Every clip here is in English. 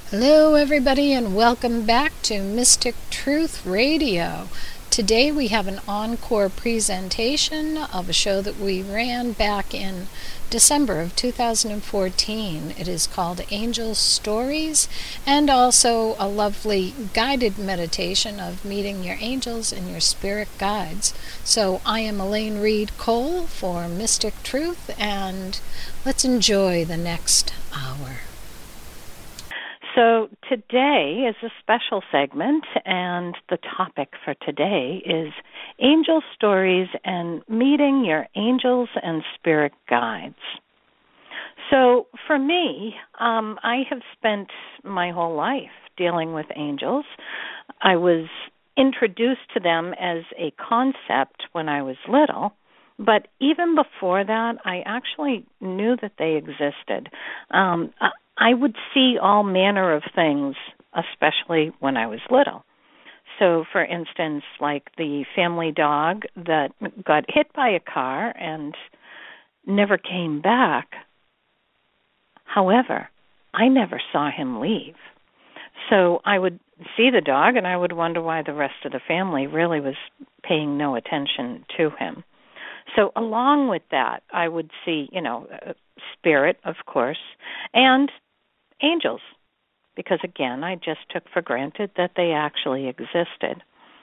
Hello, everybody, and welcome back to Mystic Truth Radio. Today we have an encore presentation of a show that we ran back in December of 2014. It is called Angel Stories, and also a lovely guided meditation of meeting your angels and your spirit guides. So I am Elaine Reed Cole for Mystic Truth, and let's enjoy the next hour. So today is a special segment, and the topic for today is angel stories and meeting your angels and spirit guides. So for me, I have spent my whole life dealing with angels. I was introduced to them as a concept when I was little, but even before that, I actually knew that they existed. I would see all manner of things, especially when I was little. So, for instance, like the family dog that got hit by a car and never came back. However, I never saw him leave. So I would see the dog and I would wonder why the rest of the family really was paying no attention to him. So along with that, I would see, spirit, of course, and angels, because, again, I just took for granted that they actually existed.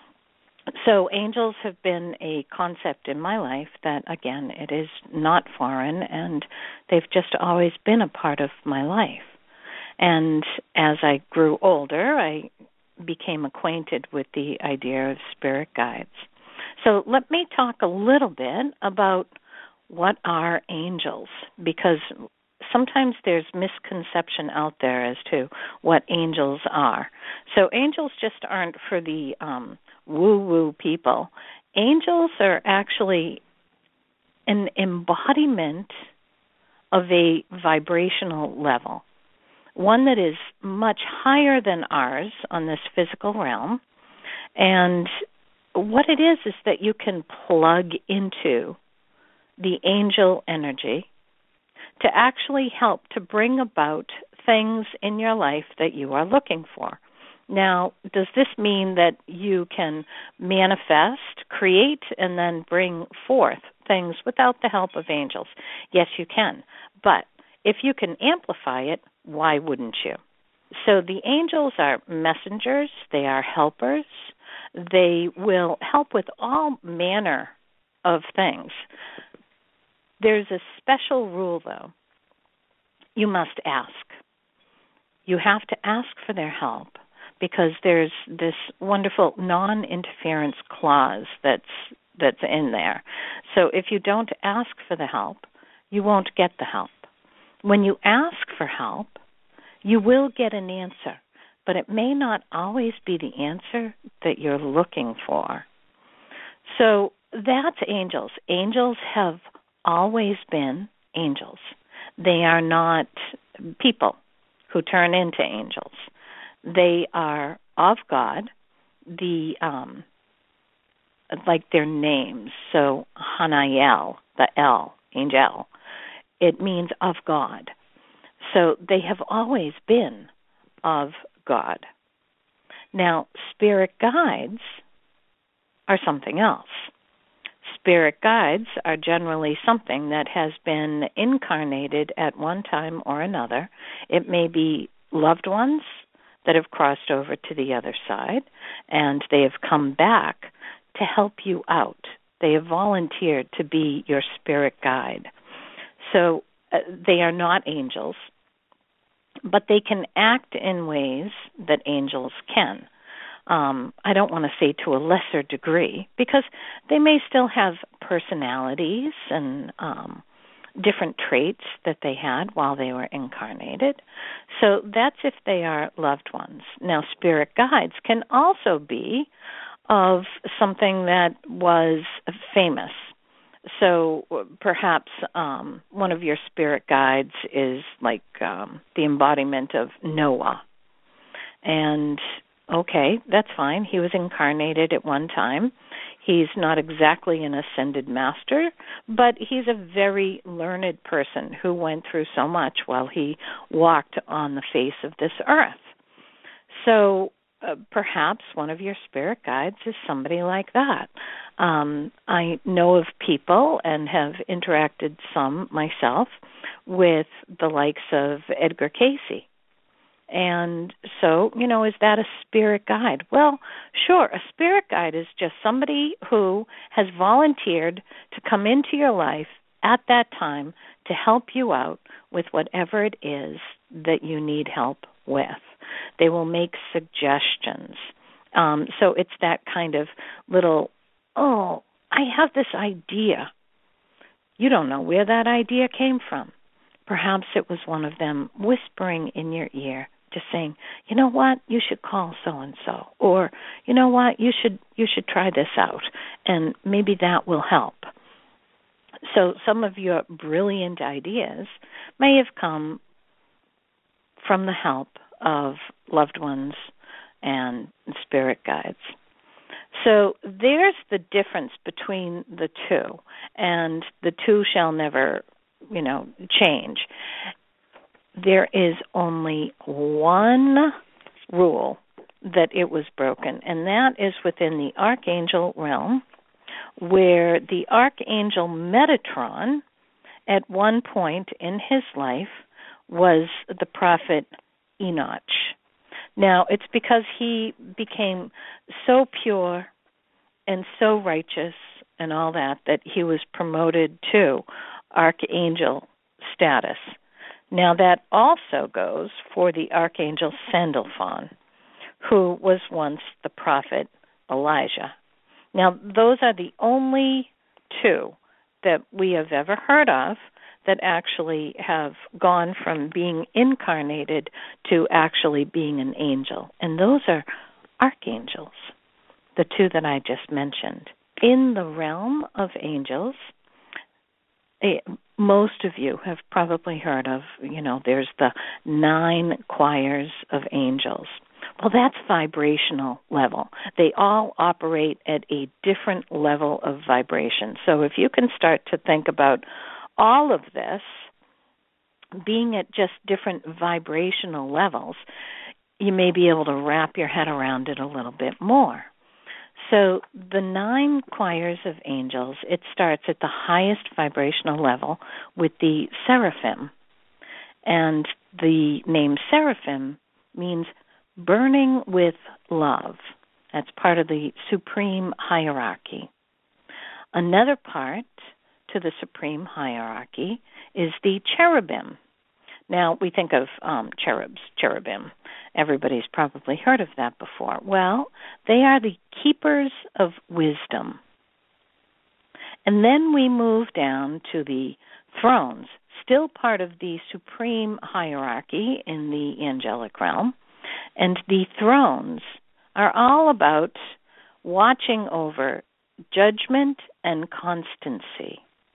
So angels have been a concept in my life that, again, it is not foreign, and they've just always been a part of my life. And as I grew older, I became acquainted with the idea of spirit guides. So let me talk a little bit about what are angels, because sometimes there's misconception out there as to what angels are. So angels just aren't for the woo-woo people. Angels are actually an embodiment of a vibrational level, one that is much higher than ours on this physical realm. And what it is that you can plug into the angel energy to actually help to bring about things in your life that you are looking for. Now, does this mean that you can manifest, create, and then bring forth things without the help of angels? Yes, you can. But if you can amplify it, why wouldn't you? So the angels are messengers, they are helpers, they will help with all manner of things. There's a special rule, though. You must ask. You have to ask for their help because there's this wonderful non-interference clause that's in there. So if you don't ask for the help, you won't get the help. When you ask for help, you will get an answer, but it may not always be the answer that you're looking for. So that's angels. Angels have always been angels. They are not people who turn into angels. They are of God, like their names. So Hanael, the L, angel, it means of God. So they have always been of God. Now, spirit guides are something else. Spirit guides are generally something that has been incarnated at one time or another. It may be loved ones that have crossed over to the other side, and they have come back to help you out. They have volunteered to be your spirit guide. So they are not angels, but they can act in ways that angels can. I don't want to say to a lesser degree, because they may still have personalities and different traits that they had while they were incarnated. So that's if they are loved ones. Now, spirit guides can also be of something that was famous. So perhaps one of your spirit guides is like the embodiment of Noah. And okay, that's fine. He was incarnated at one time. He's not exactly an ascended master, but he's a very learned person who went through so much while he walked on the face of this earth. So perhaps one of your spirit guides is somebody like that. I know of people and have interacted some myself with the likes of Edgar Cayce. And so, is that a spirit guide? Well, sure, a spirit guide is just somebody who has volunteered to come into your life at that time to help you out with whatever it is that you need help with. They will make suggestions. So it's that kind of little, oh, I have this idea. You don't know where that idea came from. Perhaps it was one of them whispering in your ear, just saying, you know what, you should call so-and-so, or you know what, you should try this out, and maybe that will help. So some of your brilliant ideas may have come from the help of loved ones and spirit guides. So there's the difference between the two, and the two shall never, change. There is only one rule that it was broken, and that is within the archangel realm, where the archangel Metatron, at one point in his life, was the prophet Enoch. Now, it's because he became so pure and so righteous and all that he was promoted to archangel status. Now, that also goes for the archangel Sandalphon, who was once the prophet Elijah. Now, those are the only two that we have ever heard of that actually have gone from being incarnated to actually being an angel. And those are archangels, the two that I just mentioned. In the realm of angels, most of you have probably heard of, there's the 9 choirs of angels. Well, that's vibrational level. They all operate at a different level of vibration. So if you can start to think about all of this being at just different vibrational levels, you may be able to wrap your head around it a little bit more. So the 9 choirs of angels, it starts at the highest vibrational level with the seraphim. And the name seraphim means burning with love. That's part of the supreme hierarchy. Another part to the supreme hierarchy is the cherubim. Now, we think of cherubim. Everybody's probably heard of that before. Well, they are the keepers of wisdom. And then we move down to the thrones, still part of the supreme hierarchy in the angelic realm. And the thrones are all about watching over judgment and constancy.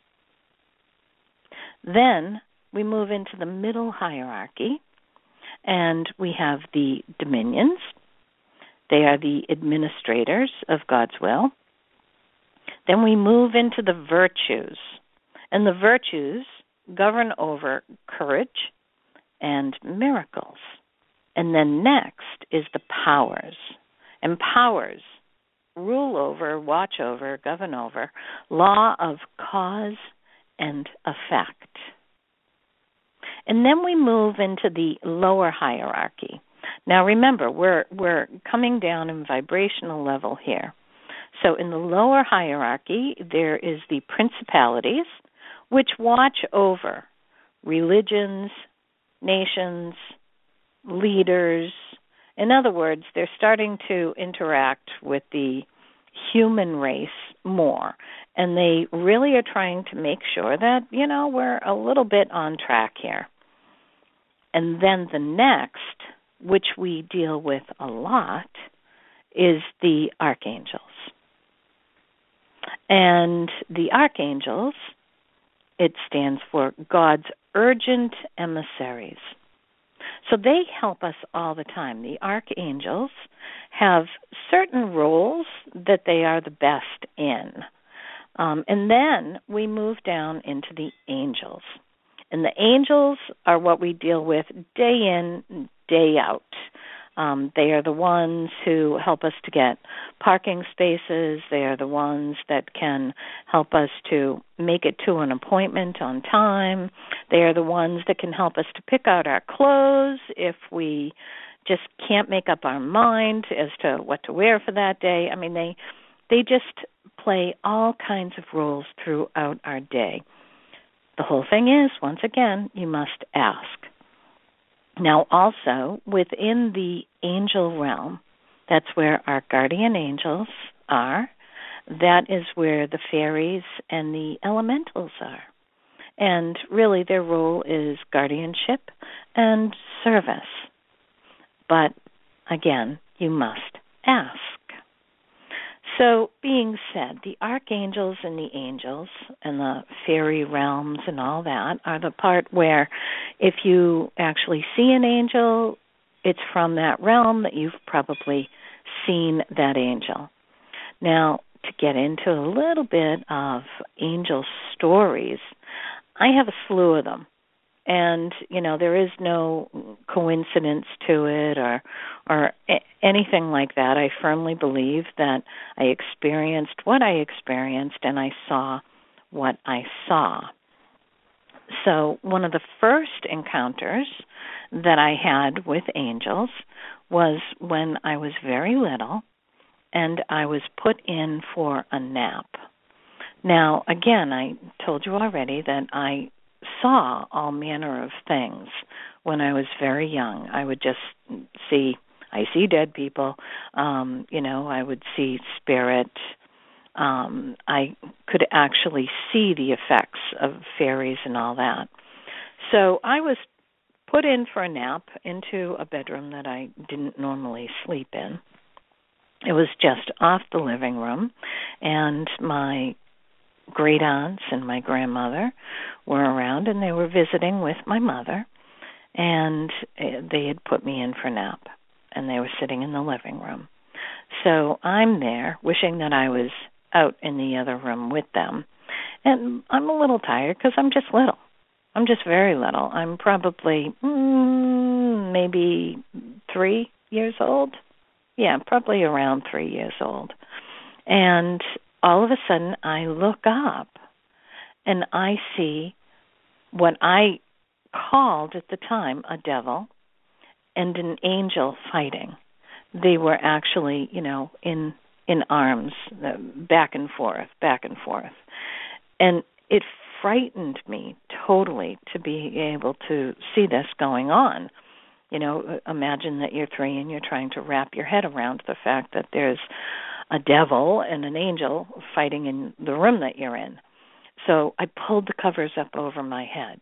Then we move into the middle hierarchy, and we have the dominions. They are the administrators of God's will. Then we move into the virtues, and the virtues govern over courage and miracles. And then next is the powers, and powers rule over, watch over, govern over law of cause and effect. And then we move into the lower hierarchy. Now remember, we're coming down in vibrational level here. So in the lower hierarchy, there is the principalities, which watch over religions, nations, leaders. In other words, they're starting to interact with the human race more. And they really are trying to make sure that, we're a little bit on track here. And then the next, which we deal with a lot, is the archangels. And the archangels, it stands for God's urgent emissaries. So they help us all the time. The archangels have certain roles that they are the best in. And then we move down into the angels. And the angels are what we deal with day in, day out. They are the ones who help us to get parking spaces. They are the ones that can help us to make it to an appointment on time. They are the ones that can help us to pick out our clothes if we just can't make up our mind as to what to wear for that day. I mean, they just play all kinds of roles throughout our day. The whole thing is, once again, you must ask. Now, also, within the angel realm, that's where our guardian angels are. That is where the fairies and the elementals are. And really, their role is guardianship and service. But, again, you must ask. So, being said, the archangels and the angels and the fairy realms and all that are the part where if you actually see an angel, it's from that realm that you've probably seen that angel. Now, to get into a little bit of angel stories, I have a slew of them. And, there is no coincidence to it or anything like that. I firmly believe that I experienced what I experienced and I saw what I saw. So one of the first encounters that I had with angels was when I was very little and I was put in for a nap. Now, again, I told you already that I saw all manner of things when I was very young. I would just see dead people. I would see spirit. I could actually see the effects of fairies and all that. So I was put in for a nap into a bedroom that I didn't normally sleep in. It was just off the living room, and my great aunts and my grandmother were around, and they were visiting with my mother, and they had put me in for a nap, and they were sitting in the living room. So I'm there wishing that I was out in the other room with them, and I'm a little tired because I'm just little. I'm just very little. I'm probably maybe 3 years old. Yeah, probably around 3 years old. And all of a sudden, I look up, and I see what I called at the time a devil and an angel fighting. They were actually, in arms, back and forth. And it frightened me totally to be able to see this going on. Imagine that you're 3 and you're trying to wrap your head around the fact that there's a devil and an angel fighting in the room that you're in. So I pulled the covers up over my head.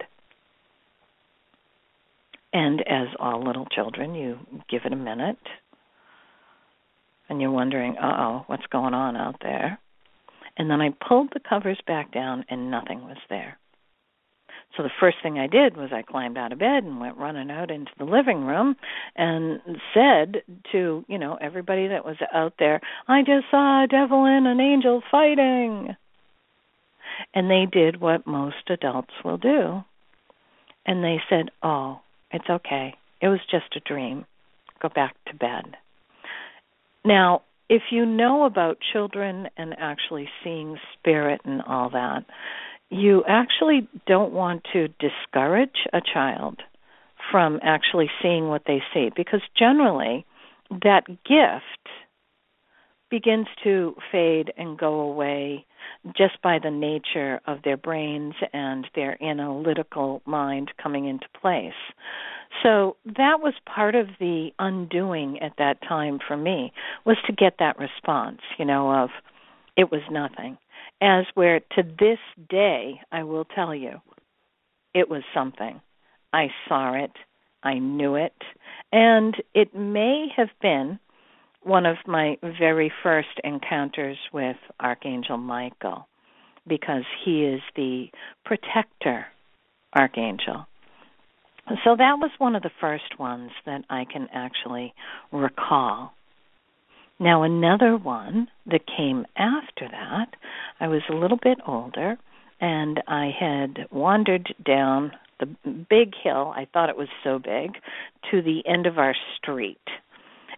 And as all little children, you give it a minute. And you're wondering, what's going on out there? And then I pulled the covers back down and nothing was there. So the first thing I did was I climbed out of bed and went running out into the living room and said to, everybody that was out there, I just saw a devil and an angel fighting. And they did what most adults will do. And they said, it's okay. It was just a dream. Go back to bed. Now, if you know about children and actually seeing spirit and all that, you actually don't want to discourage a child from actually seeing what they see, because generally that gift begins to fade and go away just by the nature of their brains and their analytical mind coming into place. So that was part of the undoing at that time for me, was to get that response, of it was nothing. As where to this day, I will tell you, it was something. I saw it, I knew it, and it may have been one of my very first encounters with Archangel Michael, because he is the protector archangel. So that was one of the first ones that I can actually recall. Now, another one that came after that, I was a little bit older, and I had wandered down the big hill, I thought it was so big, to the end of our street.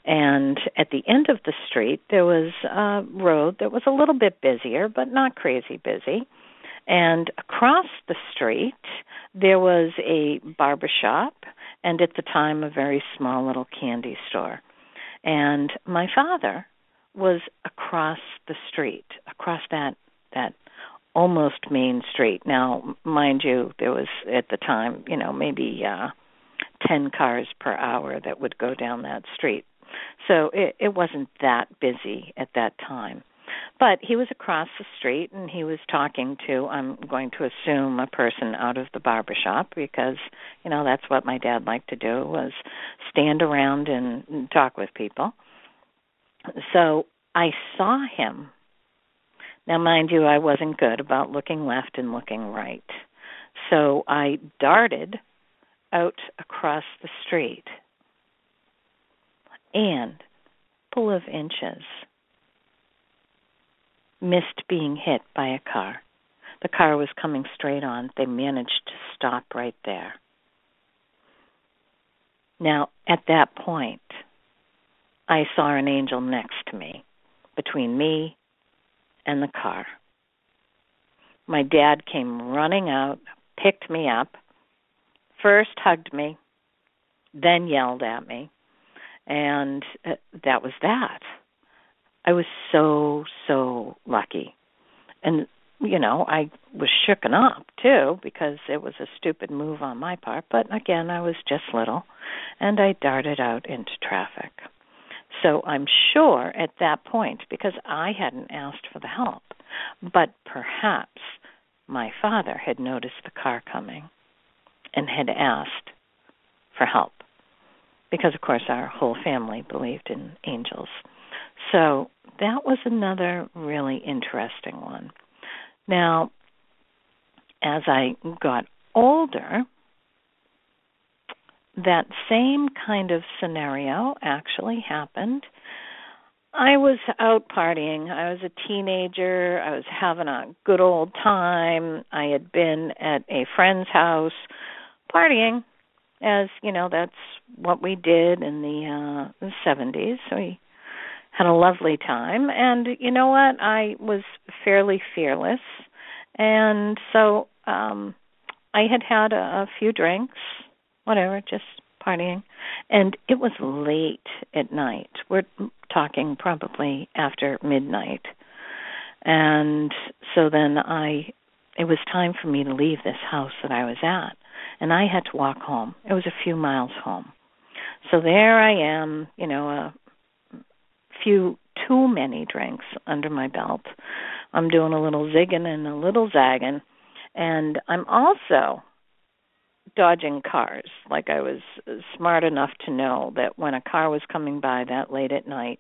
And at the end of the street, there was a road that was a little bit busier, but not crazy busy. And across the street, there was a barber shop, and at the time, a very small little candy store. And my father was across the street, across that almost main street. Now, mind you, there was at the time, maybe 10 cars per hour that would go down that street. So it wasn't that busy at that time. But he was across the street, and he was talking to, I'm going to assume, a person out of the barber shop, because, that's what my dad liked to do, was stand around and talk with people. So I saw him. Now, mind you, I wasn't good about looking left and looking right. So I darted out across the street, and a couple of inches missed being hit by a car. The car was coming straight on. They managed to stop right there. Now, at that point, I saw an angel next to me, between me and the car. My dad came running out, picked me up, first hugged me, then yelled at me, and that was that. I was so lucky. And, I was shooken up, too, because it was a stupid move on my part. But, again, I was just little, and I darted out into traffic. So I'm sure at that point, because I hadn't asked for the help, but perhaps my father had noticed the car coming and had asked for help, because, of course, our whole family believed in angels. So that was another really interesting one. Now, as I got older, that same kind of scenario actually happened. I was out partying. I was a teenager. I was having a good old time. I had been at a friend's house partying, as, that's what we did in the 70s. So we had a lovely time. And you know what? I was fairly fearless. And so I had a few drinks, whatever, just partying. And it was late at night. We're talking probably after midnight. And so then it was time for me to leave this house that I was at. And I had to walk home. It was a few miles home. So there I am, a few too many drinks under my belt. I'm doing a little zigging and a little zagging. And I'm also dodging cars. Like, I was smart enough to know that when a car was coming by that late at night,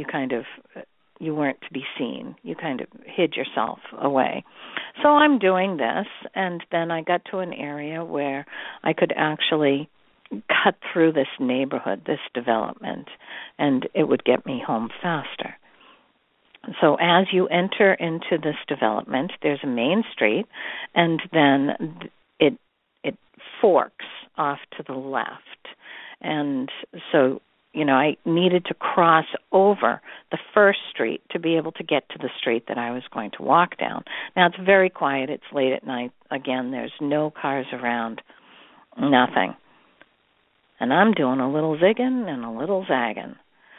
you weren't to be seen. You kind of hid yourself away. So I'm doing this, and then I got to an area where I could actually cut through this neighborhood, this development, and it would get me home faster. So as you enter into this development, there's a main street, and then it forks off to the left. And so, I needed to cross over the first street to be able to get to the street that I was going to walk down. Now, it's very quiet. It's late at night. Again, there's no cars around, nothing. And I'm doing a little zigging and a little zagging.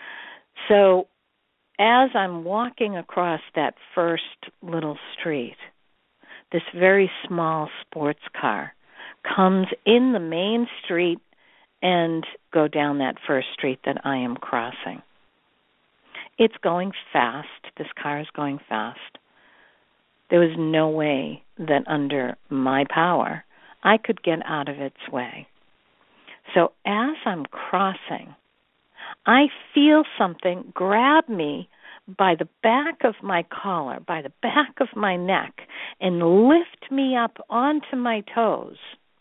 So as I'm walking across that first little street, this very small sports car comes in the main street and go down that first street that I am crossing. It's going fast. This car is going fast. There was no way that under my power I could get out of its way. So as I'm crossing, I feel something grab me by the back of my collar, by the back of my neck, and lift me up onto my toes.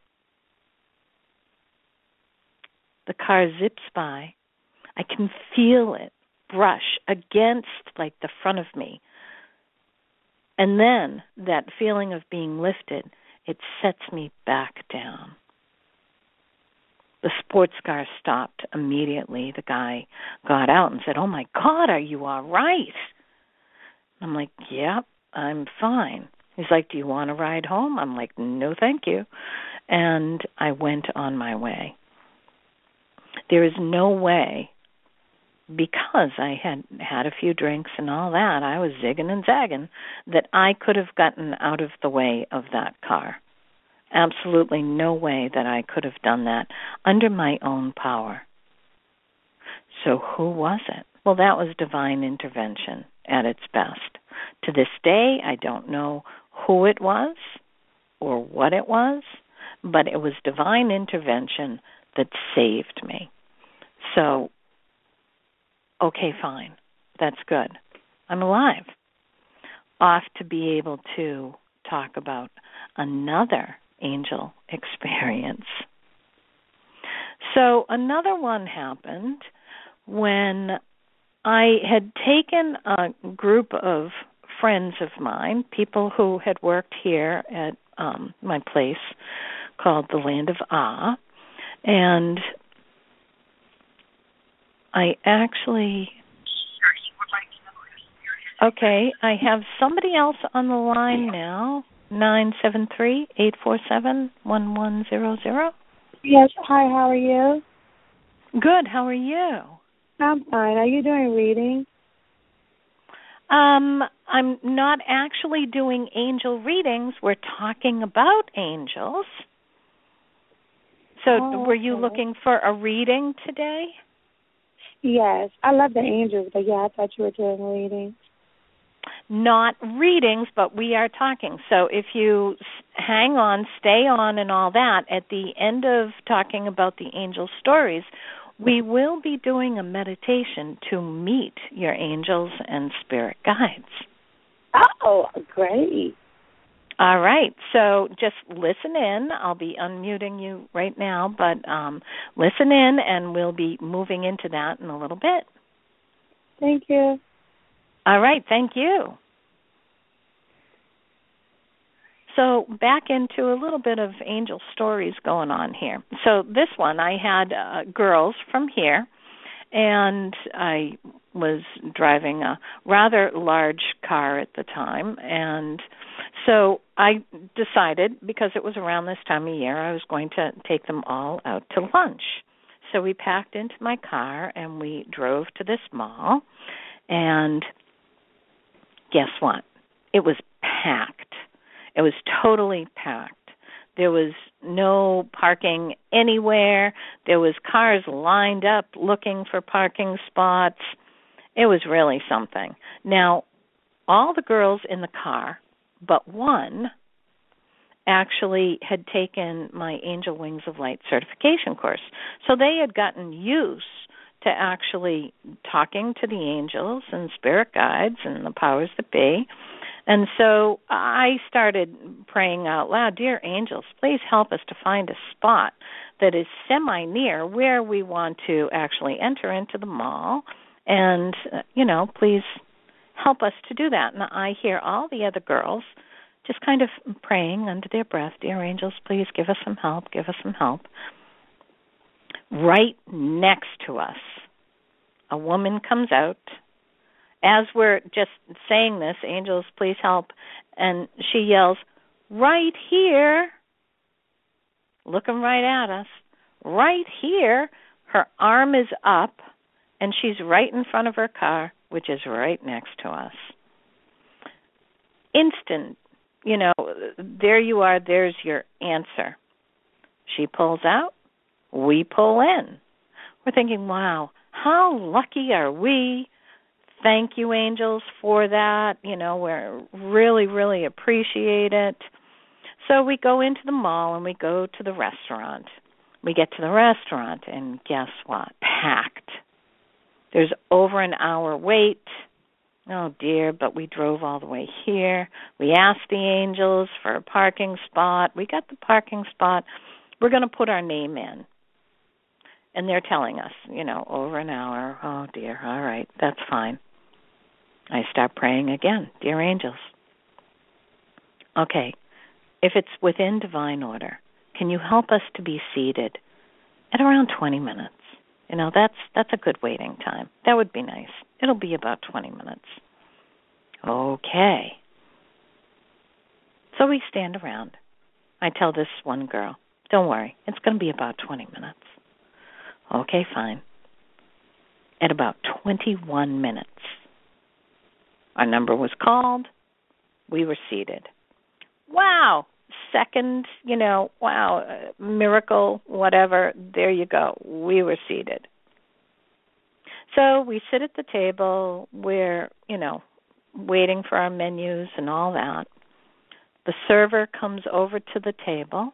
The car zips by. I can feel it brush against, like, the front of me. And then that feeling of being lifted, it sets me back down. The sports car stopped immediately. The guy got out and said, "Oh, my God, are you all right?" I'm like, "Yep, I'm fine." He's like, "Do you want to ride home?" I'm like, "No, thank you." And I went on my way. There is no way, because I had had a few drinks and all that, I was zigging and zagging, that I could have gotten out of the way of that car. Absolutely no way that I could have done that under my own power. So who was it? Well, that was divine intervention at its best. To this day, I don't know who it was or what it was, but it was divine intervention that saved me. So, okay, fine. That's good. I'm alive. Off to be able to talk about another angel experience. So another one happened when I had taken a group of friends of mine, people who had worked here at my place called the Land of Ah, and I actually... Okay, I have somebody else on the line now, 973-847-1100. Yes, hi, how are you? Good, how are you? I'm fine. Are you doing reading? I'm not actually doing angel readings. We're talking about angels. So were you looking for a reading today? Yes, I love the angels, but yeah, I thought you were doing readings. Not readings, but we are talking. So if you hang on, stay on and all that, at the end of talking about the angel stories, we will be doing a meditation to meet your angels and spirit guides. Oh, great. All right. So just listen in. I'll be unmuting you right now, but listen in, and we'll be moving into that in a little bit. Thank you. All right, thank you. So back into a little bit of angel stories going on here. So this one, I had girls from here, and I was driving a rather large car at the time, and so I decided, because it was around this time of year, I was going to take them all out to lunch. So we packed into my car, and we drove to this mall, and guess what? It was packed. It was totally packed. There was no parking anywhere. There was cars lined up looking for parking spots. It was really something. Now, all the girls in the car, but one, actually had taken my Angel Wings of Light certification course. So they had gotten used to actually talking to the angels and spirit guides and the powers that be. And so I started praying out loud, "Dear angels, please help us to find a spot that is semi-near where we want to actually enter into the mall. And, please help us to do that." And I hear all the other girls just kind of praying under their breath, "Dear angels, please give us some help, give us some help." Right next to us, a woman comes out. As we're just saying this, "Angels, please help," and she yells, "Right here," looking right at us, right here. Her arm is up, and she's right in front of her car, which is right next to us. Instant, there you are, there's your answer. She pulls out, we pull in. We're thinking, wow, how lucky are we? Thank you, angels, for that. We really, really appreciate it. So we go into the mall and we go to the restaurant. We get to the restaurant, and guess what? Packed. There's over an hour wait. Oh, dear, but we drove all the way here. We asked the angels for a parking spot. We got the parking spot. We're going to put our name in. And they're telling us, over an hour. Oh, dear, all right, that's fine. I start praying again. "Dear angels, okay, if it's within divine order, can you help us to be seated at around 20 minutes. That's a good waiting time. That would be nice. It'll be about 20 minutes. Okay. So we stand around. I tell this one girl, don't worry, it's going to be about 20 minutes. Okay, fine. At about 21 minutes, our number was called. We were seated. Wow. Second, miracle, whatever, there you go. We were seated. So we sit at the table. We're, waiting for our menus and all that. The server comes over to the table,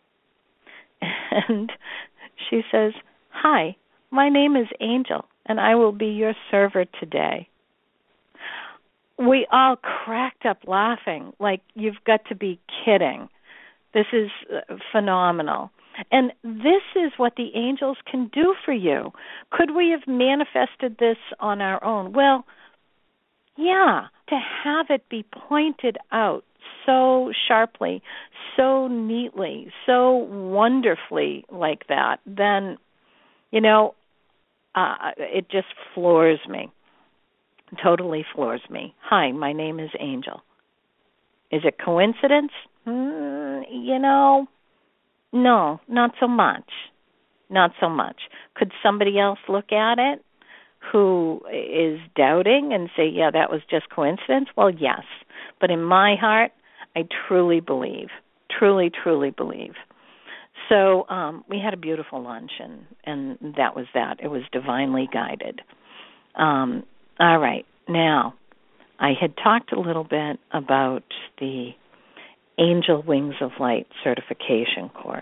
and she says, "Hi, my name is Angel, and I will be your server today." We all cracked up laughing, like, you've got to be kidding. This is phenomenal. And this is what the angels can do for you. Could we have manifested this on our own? Well, yeah, to have it be pointed out so sharply, so neatly, so wonderfully like that, then, it just floors me. Totally floors me. Hi, my name is Angel. Is it coincidence? No, not so much. Not so much. Could somebody else look at it who is doubting and say, yeah, that was just coincidence? Well, yes. But in my heart, I truly believe, truly, truly believe. So we had a beautiful lunch, and that was that. It was divinely guided. All right. Now, I had talked a little bit about the Angel Wings of Light certification course.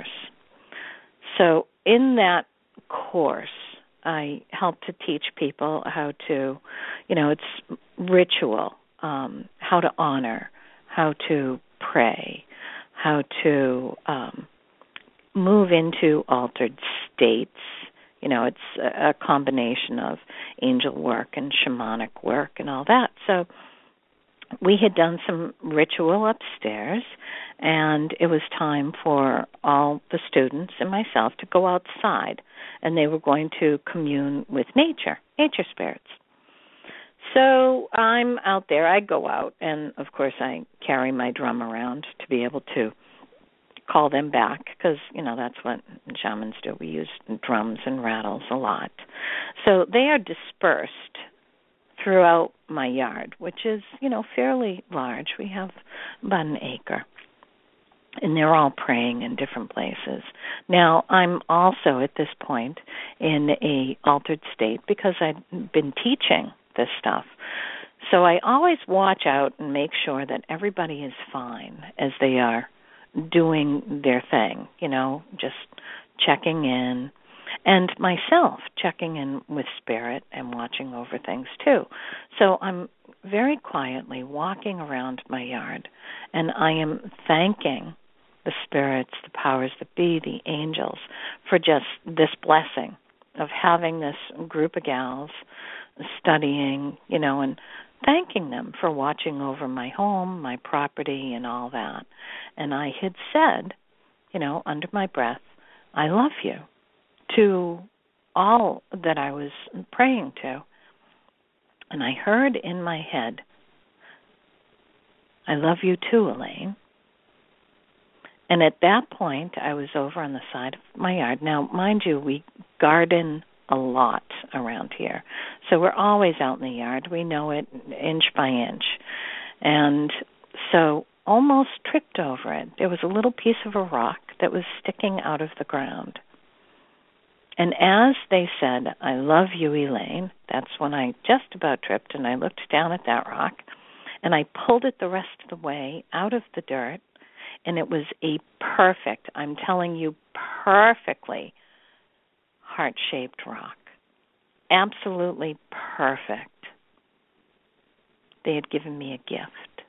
So in that course, I help to teach people how to, it's ritual, how to honor, how to pray, how to move into altered states. It's a combination of angel work and shamanic work and all that. So we had done some ritual upstairs, and it was time for all the students and myself to go outside, and they were going to commune with nature spirits. So I'm out there. I go out, and, of course, I carry my drum around to be able to call them back because, that's what shamans do. We use drums and rattles a lot. So they are dispersed throughout my yard, which is, fairly large. We have about an acre. And they're all praying in different places. Now, I'm also at this point in a altered state because I've been teaching this stuff. So I always watch out and make sure that everybody is fine as they are doing their thing, just checking in, and myself checking in with spirit and watching over things too. So I'm very quietly walking around my yard, and I am thanking the spirits, the powers that be, the angels, for just this blessing of having this group of gals studying, and thanking them for watching over my home, my property, and all that. And I had said, under my breath, I love you, to all that I was praying to. And I heard in my head, I love you too, Elaine. And at that point, I was over on the side of my yard. Now, mind you, we garden a lot around here. So we're always out in the yard. We know it inch by inch. And so almost tripped over it. There was a little piece of a rock that was sticking out of the ground. And as they said, I love you, Elaine, that's when I just about tripped, and I looked down at that rock, and I pulled it the rest of the way out of the dirt, and it was a perfect, I'm telling you, perfectly heart-shaped rock. Absolutely perfect. They had given me a gift.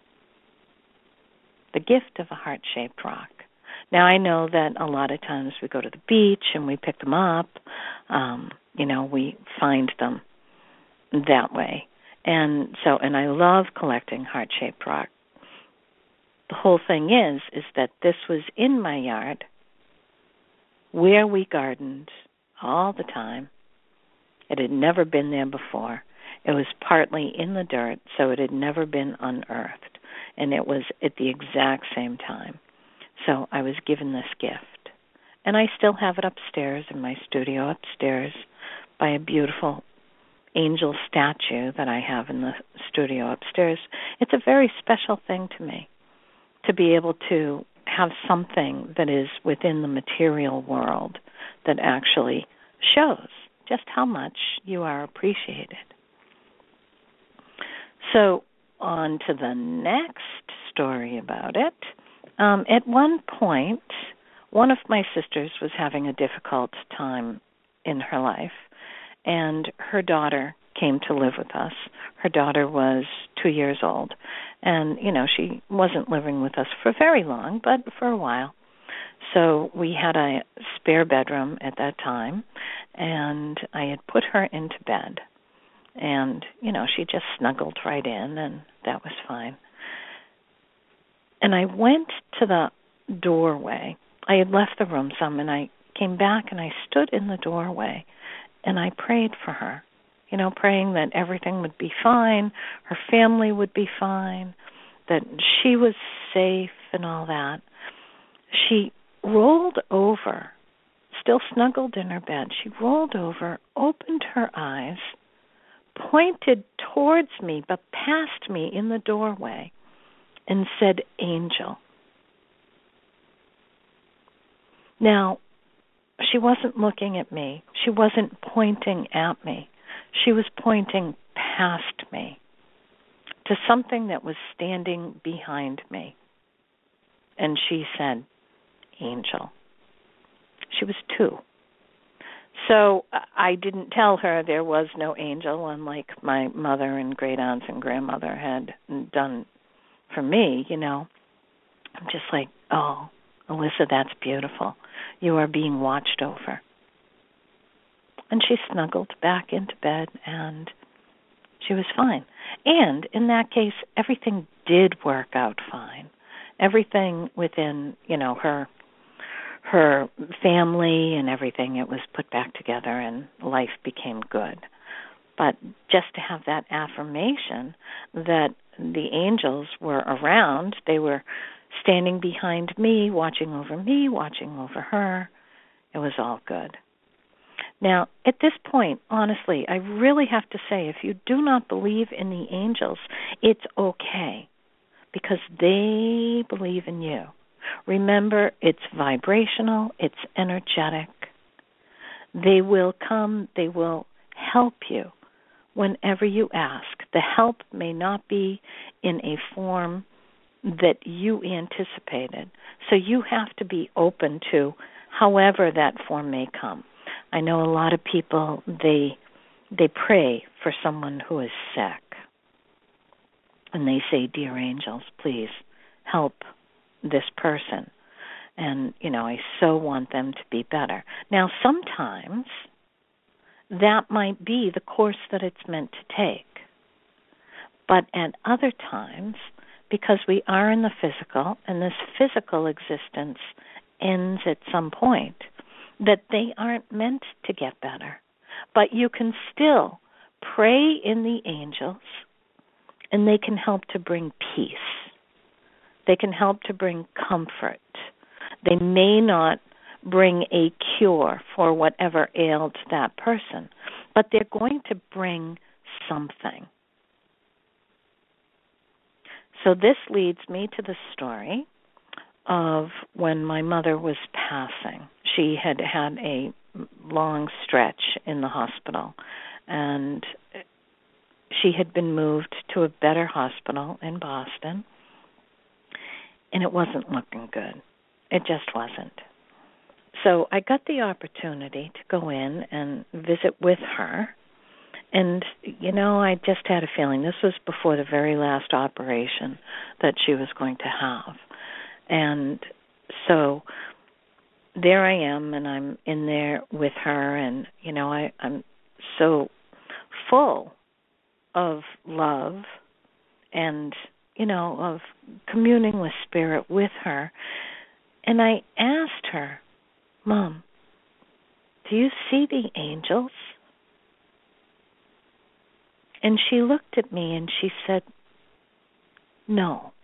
The gift of a heart-shaped rock. Now, I know that a lot of times we go to the beach and we pick them up. We find them that way. And I love collecting heart-shaped rock. The whole thing is that this was in my yard where we gardened all the time. It had never been there before. It was partly in the dirt, so it had never been unearthed. And it was at the exact same time. So I was given this gift. And I still have it upstairs in my studio upstairs by a beautiful angel statue that I have in the studio upstairs. It's a very special thing to me to be able to have something that is within the material world that actually shows just how much you are appreciated. So on to the next story about it. At one point, one of my sisters was having a difficult time in her life, and her daughter came to live with us. Her daughter was 2 years old, and, she wasn't living with us for very long, but for a while. So we had a spare bedroom at that time, and I had put her into bed. And, she just snuggled right in, and that was fine. And I went to the doorway. I had left the room some, and I came back, and I stood in the doorway, and I prayed for her, praying that everything would be fine, her family would be fine, that she was safe and all that. She rolled over, still snuggled in her bed. She rolled over, opened her eyes, pointed towards me, but past me in the doorway, and said, "Angel." Now, she wasn't looking at me. She wasn't pointing at me. She was pointing past me to something that was standing behind me. And she said, "Angel." She was 2. So I didn't tell her there was no angel, unlike my mother and great aunts and grandmother had done for me, I'm just like, "Oh, Alyssa, that's beautiful. You are being watched over." And she snuggled back into bed, and she was fine. And in that case, everything did work out fine. Everything within, her family and everything, it was put back together and life became good. But just to have that affirmation that the angels were around, they were standing behind me, watching over her, it was all good. Now, at this point, honestly, I really have to say, if you do not believe in the angels, it's okay, because they believe in you. Remember, it's vibrational, it's energetic. They will come, they will help you whenever you ask. The help may not be in a form that you anticipated, so you have to be open to however that form may come. I know a lot of people, they pray for someone who is sick, and they say, "Dear angels, please help this person." And, I so want them to be better. Now, sometimes that might be the course that it's meant to take. But at other times, because we are in the physical, and this physical existence ends at some point, that they aren't meant to get better. But you can still pray in the angels, and they can help to bring peace. They can help to bring comfort. They may not bring a cure for whatever ailed that person, but they're going to bring something. So this leads me to the story of when my mother was passing. She had had a long stretch in the hospital, and she had been moved to a better hospital in Boston, and it wasn't looking good. It just wasn't. So I got the opportunity to go in and visit with her, and, I just had a feeling this was before the very last operation that she was going to have. And so there I am, and I'm in there with her, and, I'm so full of love and, of communing with Spirit with her. And I asked her, "Mom, do you see the angels? And she looked at me and she said, no.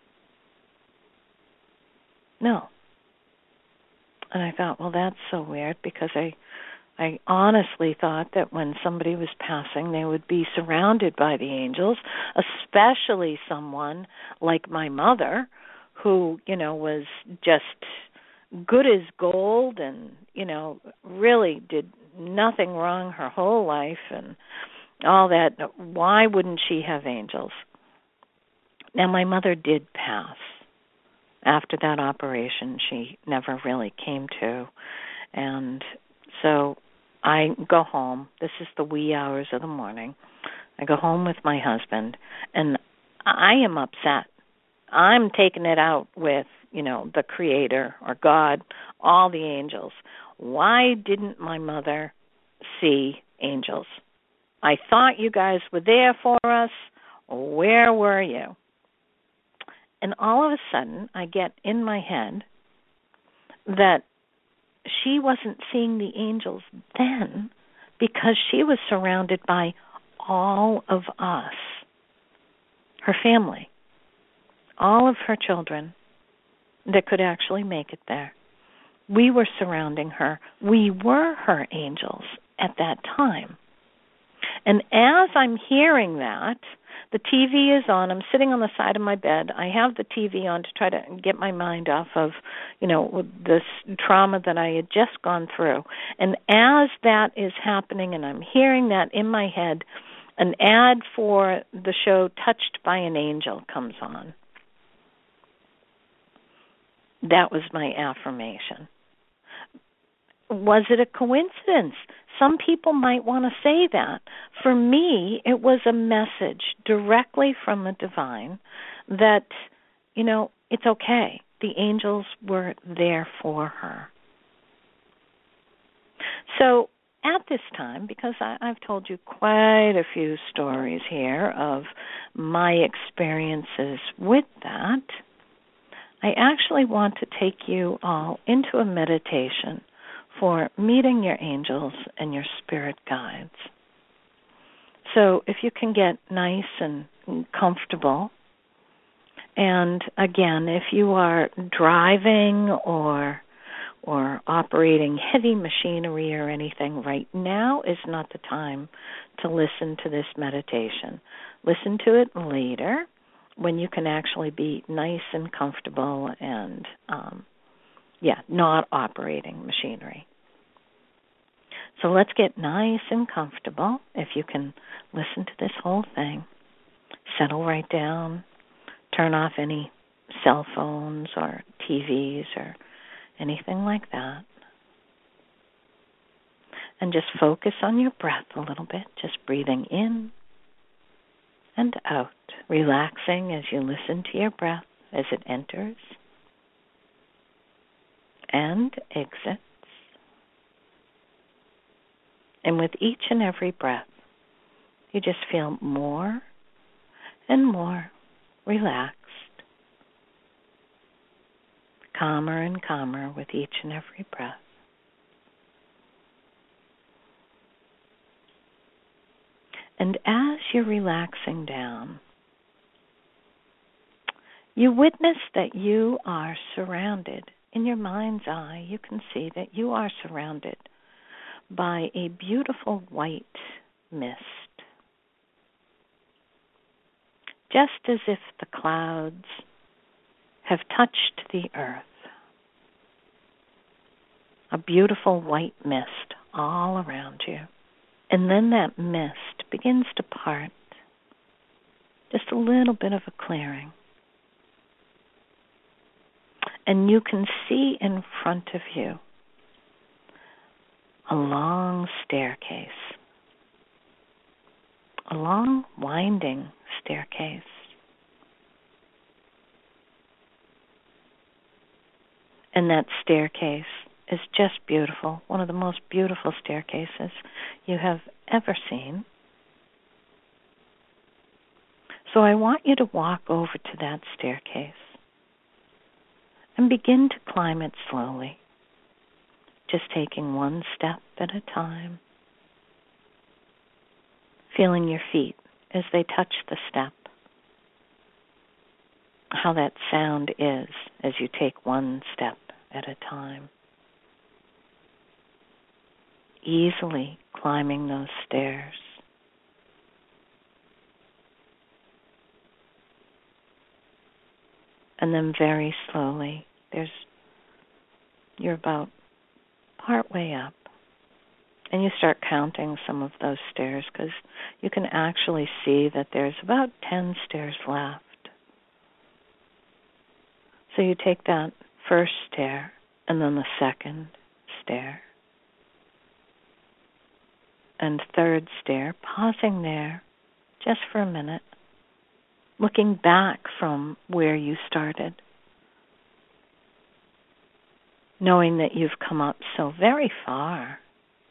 No. And I thought, well, that's so weird, because I honestly thought that when somebody was passing, they would be surrounded by the angels, especially someone like my mother, who, was just good as gold and, really did nothing wrong her whole life and all that. Why wouldn't she have angels? Now, my mother did pass. After that operation, she never really came to. And so I go home. This is the wee hours of the morning. I go home with my husband, and I am upset. I'm taking it out with, the Creator or God, all the angels. Why didn't my mother see angels? I thought you guys were there for us. Where were you? And all of a sudden, I get in my head that she wasn't seeing the angels then because she was surrounded by all of us, her family, all of her children that could actually make it there. We were surrounding her. We were her angels at that time. And as I'm hearing that, the TV is on. I'm sitting on the side of my bed. I have the TV on to try to get my mind off of, this trauma that I had just gone through. And as that is happening and I'm hearing that in my head, an ad for the show Touched by an Angel comes on. That was my affirmation. Was it a coincidence? Some people might want to say that. For me, it was a message directly from the divine that, it's okay. The angels were there for her. So at this time, because I've told you quite a few stories here of my experiences with that, I actually want to take you all into a meditation for meeting your angels and your spirit guides. So if you can get nice and comfortable, and again, if you are driving or operating heavy machinery or anything, right now is not the time to listen to this meditation. Listen to it later when you can actually be nice and comfortable and not operating machinery. So let's get nice and comfortable. If you can listen to this whole thing, settle right down, turn off any cell phones or TVs or anything like that. And just focus on your breath a little bit, just breathing in and out, relaxing as you listen to your breath as it enters and exits. And with each and every breath, you just feel more and more relaxed, calmer and calmer with each and every breath. And as you're relaxing down, you witness that you are surrounded. In your mind's eye, you can see that you are surrounded by a beautiful white mist, just as if the clouds have touched the earth. A beautiful white mist all around you. And then that mist begins to part, just a little bit of a clearing. And you can see in front of you a long staircase, a long winding staircase. And that staircase is just beautiful, one of the most beautiful staircases you have ever seen. So I want you to walk over to that staircase and begin to climb it slowly. just taking one step at a time, feeling your feet as they touch the step, how that sound is as you take one step at a time, easily climbing those stairs. And then very slowly, you're about partway up, and you start counting some of those stairs because you can actually see that there's about 10 stairs left. So you take that first stair and then the second stair and third stair, pausing there just for a minute, looking back from where you started, knowing that you've come up so very far.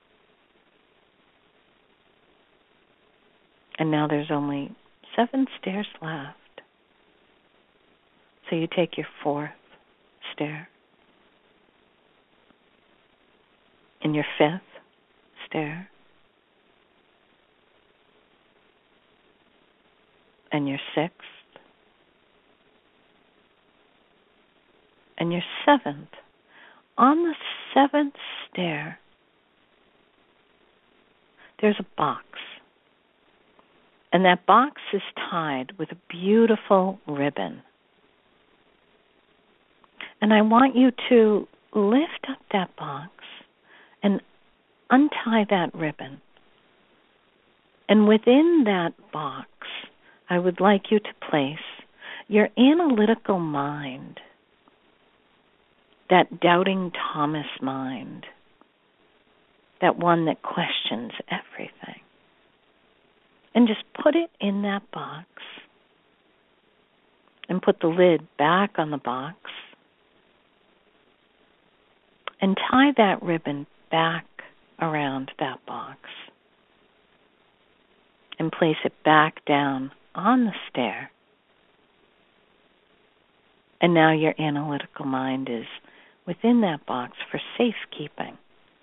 And now there's only 7 stairs left. So you take your fourth stair and your fifth stair and your sixth and your seventh. On the 7th stair, there's a box. And that box is tied with a beautiful ribbon. And I want you to lift up that box and untie that ribbon. And within that box, I would like you to place your analytical mind, that doubting Thomas mind, that one that questions everything. And just put it in that box and put the lid back on the box and tie that ribbon back around that box and place it back down on the stair. And now your analytical mind is within that box for safekeeping.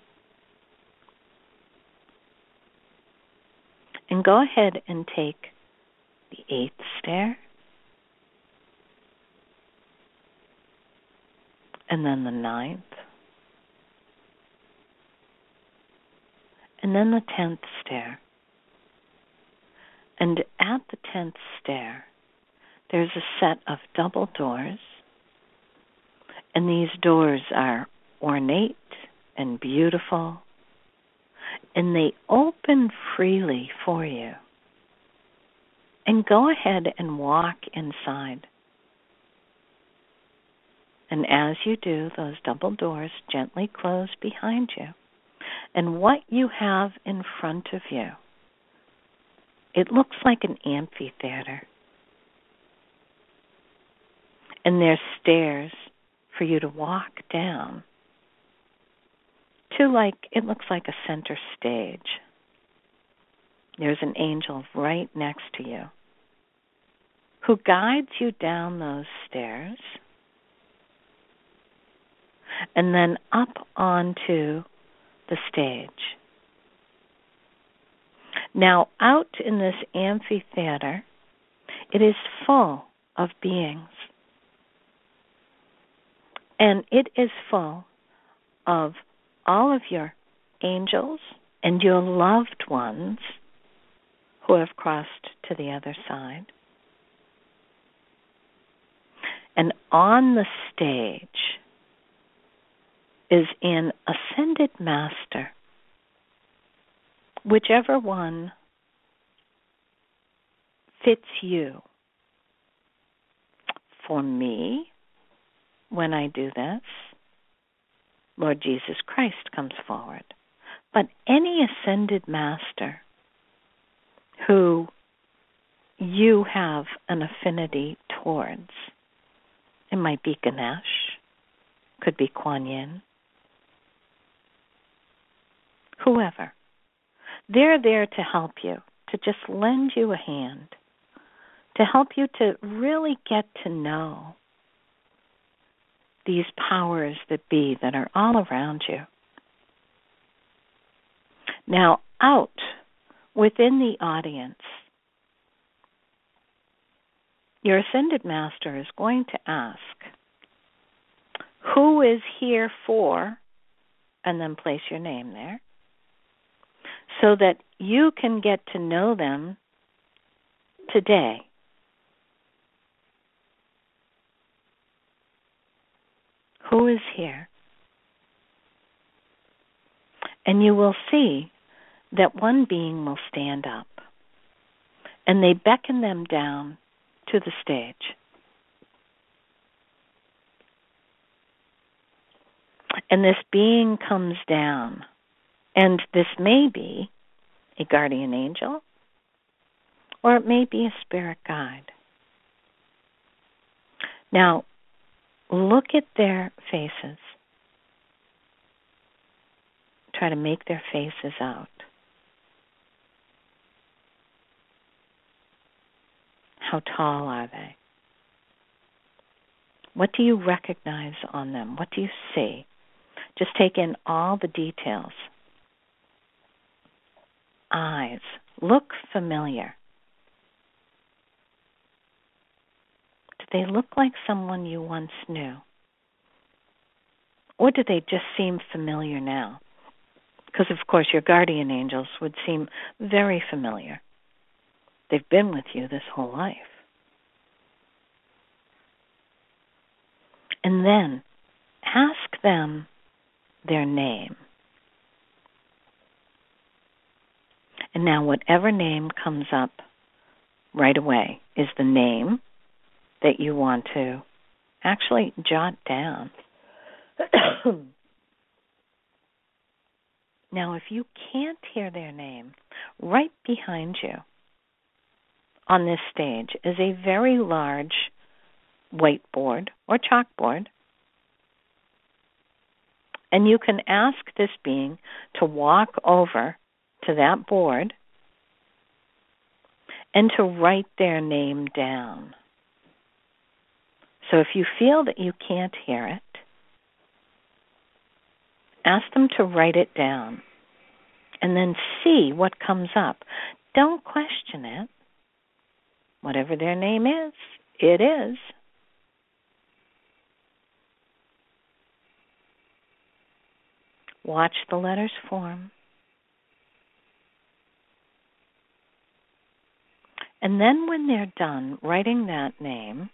And go ahead and take the 8th stair, and then the 9th, and then the 10th stair. And at the 10th stair, there's a set of double doors, and these doors are ornate and beautiful, and they open freely for you. And go ahead and walk inside. And as you do, those double doors gently close behind you. And what you have in front of you, it looks like an amphitheater. And there's stairs for you to walk down to it looks like a center stage. There's an angel right next to you who guides you down those stairs and then up onto the stage. Now, out in this amphitheater, it is full of beings. And it is full of all of your angels and your loved ones who have crossed to the other side. And on the stage is an ascended master, whichever one fits you. For me, when I do this, Lord Jesus Christ comes forward. But any ascended master who you have an affinity towards, it might be Ganesh, could be Kuan Yin, whoever. They're there to help you, to just lend you a hand, to help you to really get to know these powers that be that are all around you. Now, out within the audience, your Ascended Master is going to ask, who is here for, and then place your name there, so that you can get to know them today. Who is here? And you will see that one being will stand up, and they beckon them down to the stage. And this being comes down, and this may be a guardian angel, or it may be a spirit guide. Now, look at their faces. Try to make their faces out. How tall are they? What do you recognize on them? What do you see? Just take in all the details. Eyes. Look familiar. Do they look like someone you once knew? Or do they just seem familiar now? Because, of course, your guardian angels would seem very familiar. They've been with you this whole life. And then ask them their name. And now whatever name comes up right away is the name that you want to actually jot down. Now, if you can't hear their name, right behind you on this stage is a very large whiteboard or chalkboard. And you can ask this being to walk over to that board and to write their name down. So if you feel that you can't hear it, ask them to write it down and then see what comes up. Don't question it. Whatever their name is, it is. Watch the letters form. And then when they're done writing that name,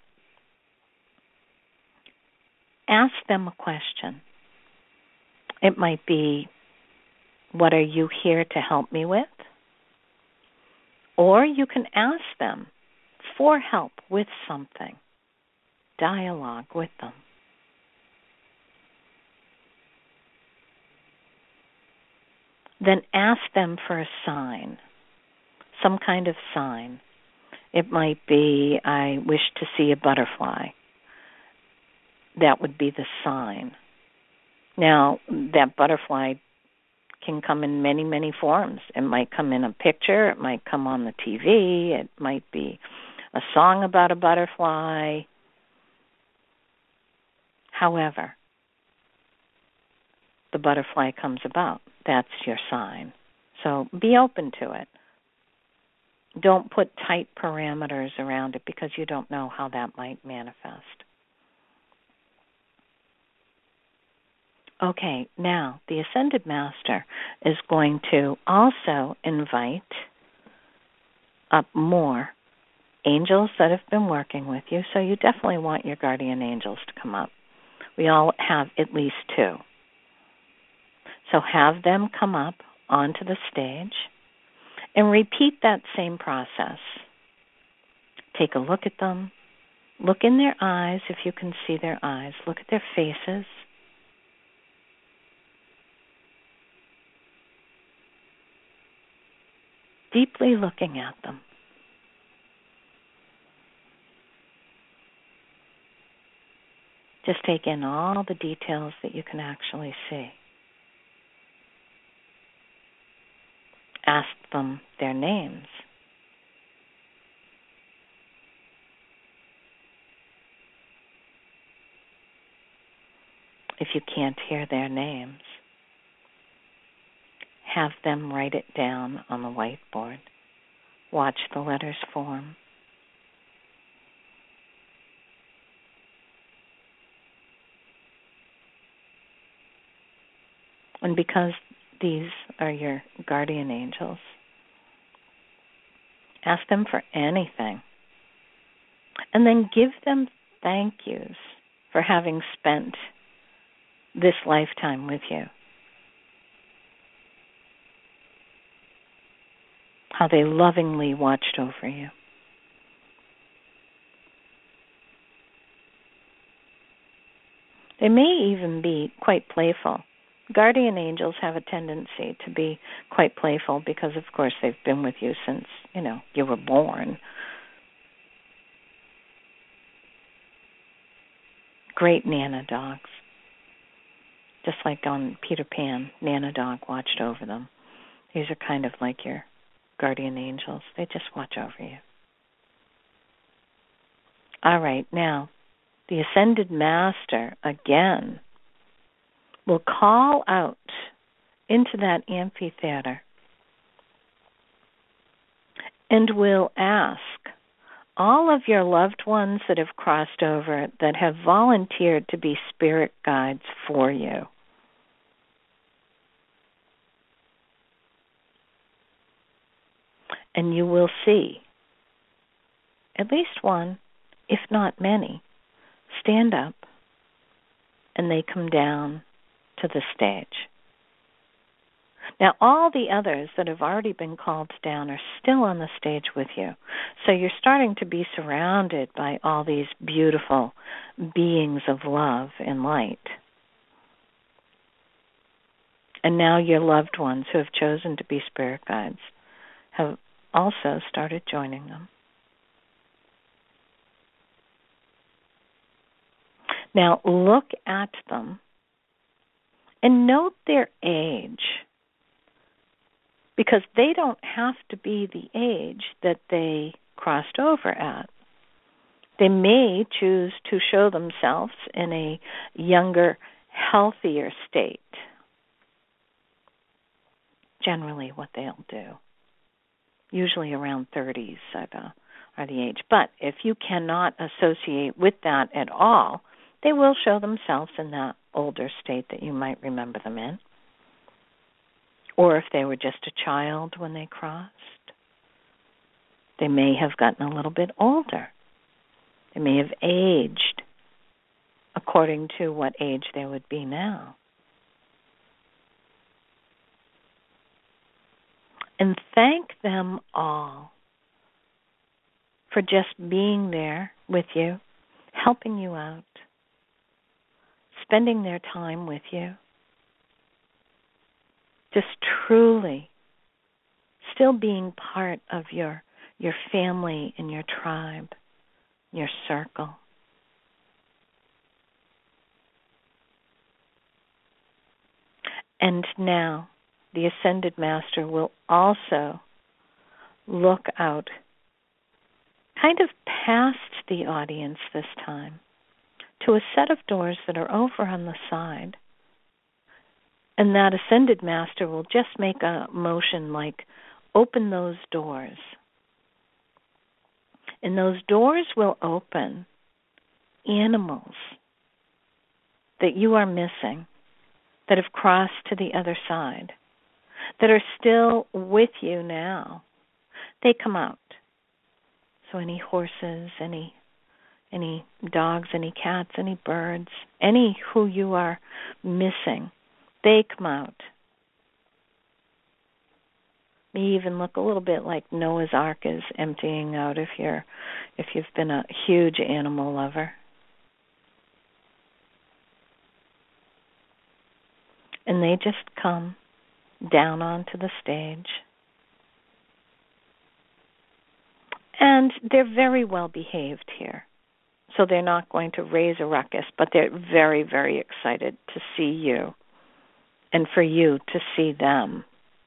ask them a question. It might be, what are you here to help me with? Or you can ask them for help with something. Dialogue with them. Then ask them for a sign, some kind of sign. It might be, I wish to see a butterfly. That would be the sign. Now, that butterfly can come in many, many forms. It might come in a picture. It might come on the TV. It might be a song about a butterfly. However, the butterfly comes about. That's your sign. So be open to it. Don't put tight parameters around it because you don't know how that might manifest. Okay, now the Ascended Master is going to also invite up more angels that have been working with you, so you definitely want your guardian angels to come up. We all have at least 2. So have them come up onto the stage and repeat that same process. Take a look at them. Look in their eyes if you can see their eyes. Look at their faces. Deeply looking at them. Just take in all the details that you can actually see. Ask them their names. If you can't hear their names, have them write it down on the whiteboard. Watch the letters form. And because these are your guardian angels, ask them for anything. And then give them thank yous for having spent this lifetime with you. How they lovingly watched over you. They may even be quite playful. Guardian angels have a tendency to be quite playful because, of course, they've been with you since, you were born. Great Nana dogs. Just like on Peter Pan, Nana dog watched over them. These are kind of like your guardian angels. They just watch over you. All right, now, the Ascended Master, again, will call out into that amphitheater and will ask all of your loved ones that have crossed over, that have volunteered to be spirit guides for you. And you will see at least one, if not many, stand up and they come down to the stage. Now, all the others that have already been called down are still on the stage with you. So you're starting to be surrounded by all these beautiful beings of love and light. And now your loved ones who have chosen to be spirit guides have also started joining them. Now look at them and note their age, because they don't have to be the age that they crossed over at. They may choose to show themselves in a younger, healthier state. Generally what they'll do. Usually around 30s are the age. But if you cannot associate with that at all, they will show themselves in that older state that you might remember them in. Or if they were just a child when they crossed, they may have gotten a little bit older. They may have aged according to what age they would be now. And thank them all for just being there with you, helping you out, spending their time with you. Just truly still being part of your family and your tribe, your circle. And now the Ascended Master will also look out kind of past the audience this time to a set of doors that are over on the side. And that Ascended Master will just make a motion like, open those doors. And those doors will open animals that you are missing, that have crossed to the other side, that are still with you now. They come out. So any horses, any dogs, any cats, any birds, any who you are missing, they come out. May even look a little bit like Noah's Ark is emptying out if you've been a huge animal lover. And they just come down onto the stage. And they're very well behaved here. So they're not going to raise a ruckus, but they're very, very excited to see you and for you to see them.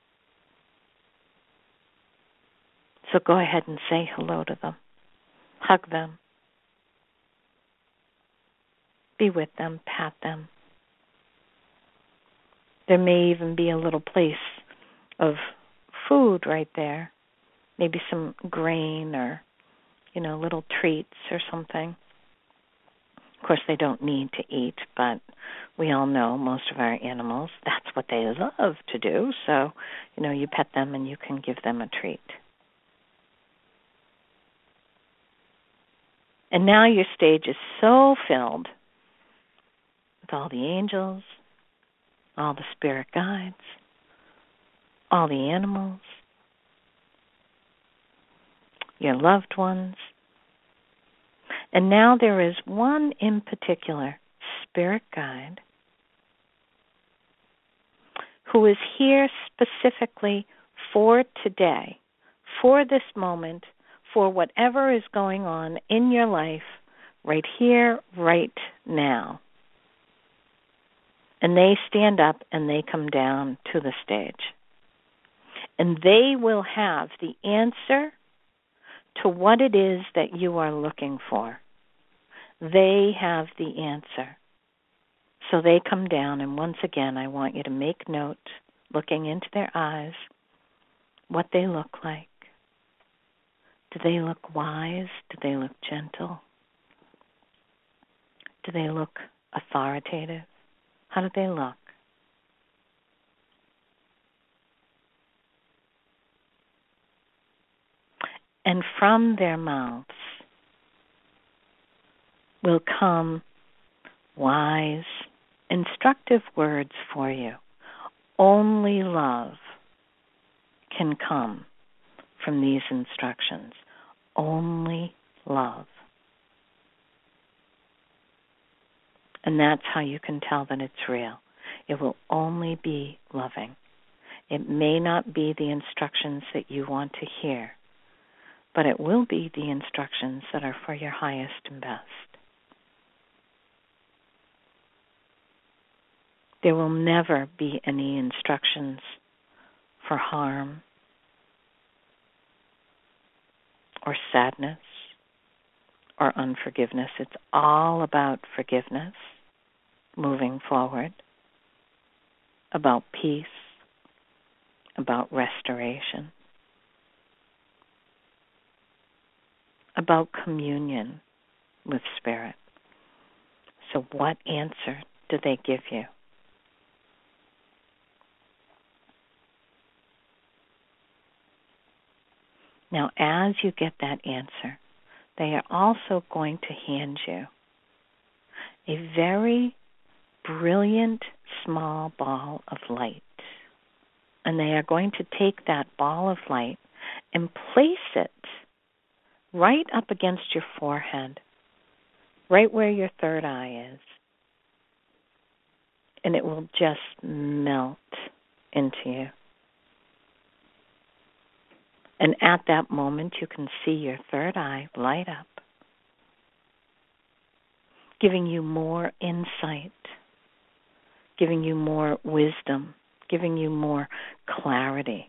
So go ahead and say hello to them. Hug them. Be with them. Pat them. There may even be a little place of food right there, maybe some grain or, little treats or something. Of course, they don't need to eat, but we all know most of our animals, that's what they love to do. So, you pet them and you can give them a treat. And now your stage is so filled with all the angels, all the spirit guides, all the animals, your loved ones. And now there is one in particular spirit guide who is here specifically for today, for this moment, for whatever is going on in your life right here, right now. And they stand up and they come down to the stage. And they will have the answer to what it is that you are looking for. They have the answer. So they come down, and once again, I want you to make note, looking into their eyes, what they look like. Do they look wise? Do they look gentle? Do they look authoritative? How do they look? And from their mouths will come wise, instructive words for you. Only love can come from these instructions. Only love. And that's how you can tell that it's real. It will only be loving. It may not be the instructions that you want to hear, but it will be the instructions that are for your highest and best. There will never be any instructions for harm or sadness or unforgiveness. It's all about forgiveness, moving forward, about peace, about restoration, about communion with Spirit. So what answer do they give you? Now, as you get that answer, they are also going to hand you a very brilliant small ball of light. And they are going to take that ball of light and place it right up against your forehead, right where your third eye is. And it will just melt into you. And at that moment, you can see your third eye light up, giving you more insight, giving you more wisdom, giving you more clarity.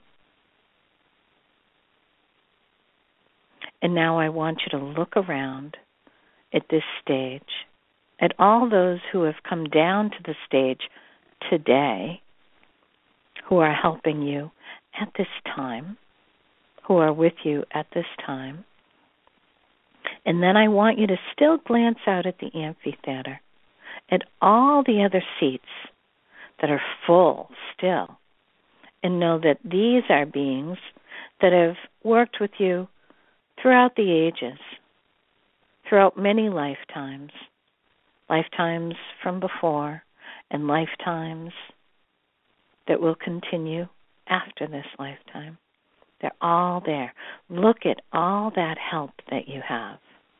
And now I want you to look around at this stage, at all those who have come down to the stage today, who are helping you at this time, who are with you at this time. And then I want you to still glance out at the amphitheater, at all the other seats that are full still, and know that these are beings that have worked with you throughout the ages, throughout many lifetimes, lifetimes from before, and lifetimes that will continue after this lifetime. They're all there. Look at all that help that you have.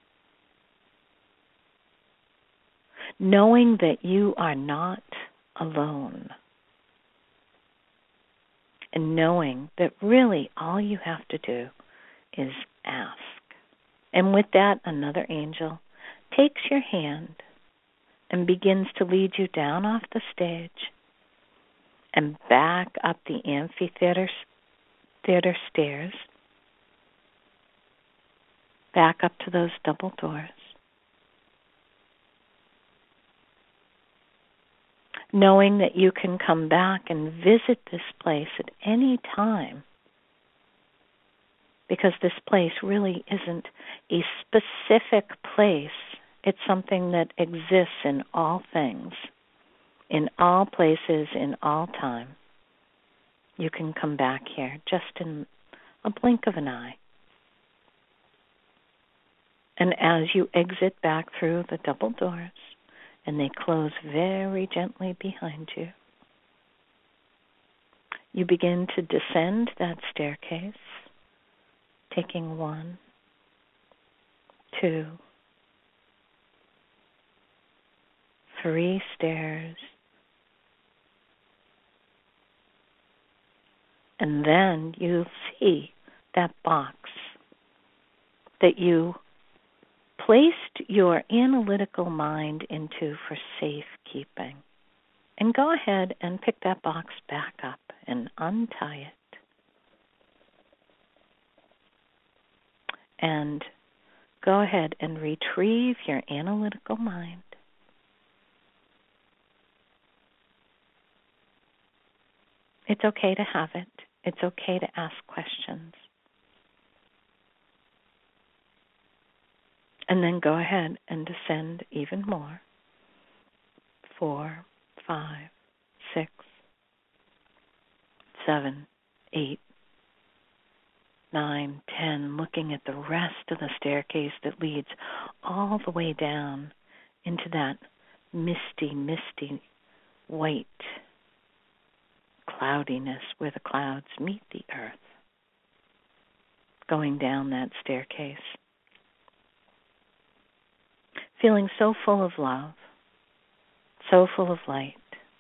Knowing that you are not alone. And knowing that really all you have to do is ask. And with that, another angel takes your hand and begins to lead you down off the stage and back up the amphitheater stairs, back up to those double doors. knowing that you can come back and visit this place at any time, because this place really isn't a specific place. It's something that exists in all things, in all places, in all time. You can come back here just in a blink of an eye. And as you exit back through the double doors, and they close very gently behind you, you begin to descend that staircase, taking 1, 2, 3 stairs, and then you'll see that box that you placed your analytical mind into for safekeeping. And go ahead and pick that box back up and untie it. And go ahead and retrieve your analytical mind. It's okay to have it. It's okay to ask questions. And then go ahead and descend even more. 4, 5, 6, 7, 8, 9, 10, looking at the rest of the staircase that leads all the way down into that misty, misty white cloudiness where the clouds meet the earth. Going down that staircase. Feeling so full of love, so full of light.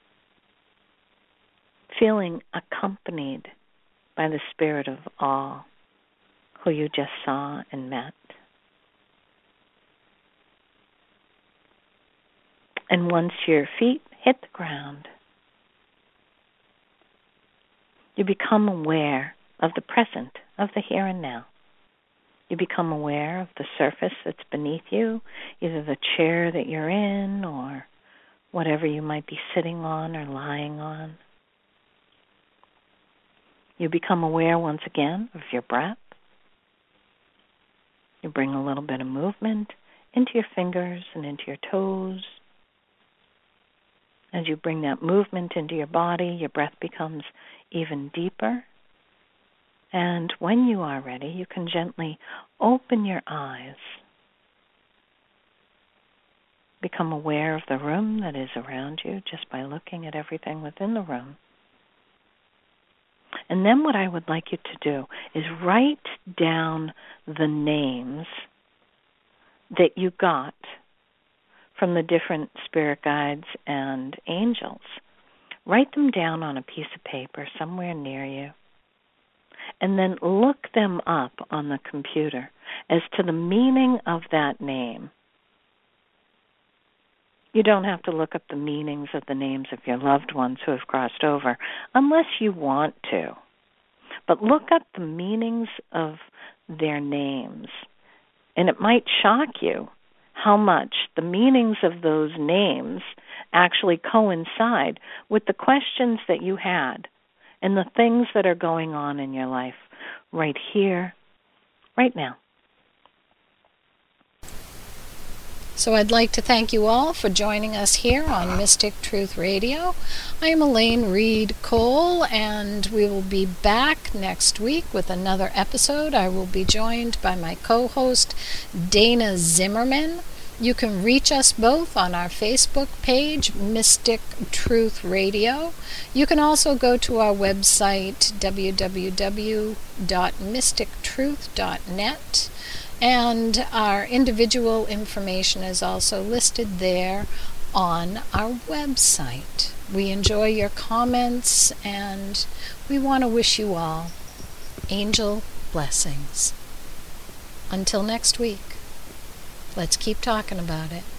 Feeling accompanied by the spirit of all who you just saw and met. And once your feet hit the ground, you become aware of the present, of the here and now. You become aware of the surface that's beneath you, either the chair that you're in or whatever you might be sitting on or lying on. You become aware once again of your breath. You bring a little bit of movement into your fingers and into your toes. As you bring that movement into your body, your breath becomes even deeper. And when you are ready, you can gently open your eyes. Become aware of the room that is around you just by looking at everything within the room. And then what I would like you to do is write down the names that you got from the different spirit guides and angels. Write them down on a piece of paper somewhere near you. And then look them up on the computer as to the meaning of that name. You don't have to look up the meanings of the names of your loved ones who have crossed over unless you want to. But look up the meanings of their names. And it might shock you how much the meanings of those names actually coincide with the questions that you had and the things that are going on in your life right here, right now. So I'd like to thank you all for joining us here on Mystic Truth Radio. I'm Elaine Reed Cole, and we will be back next week with another episode. I will be joined by my co-host, Dana Zimmerman. You can reach us both on our Facebook page, Mystic Truth Radio. You can also go to our website, www.mystictruth.net, and our individual information is also listed there on our website. We enjoy your comments, and we want to wish you all angel blessings. Until next week. Let's keep talking about it.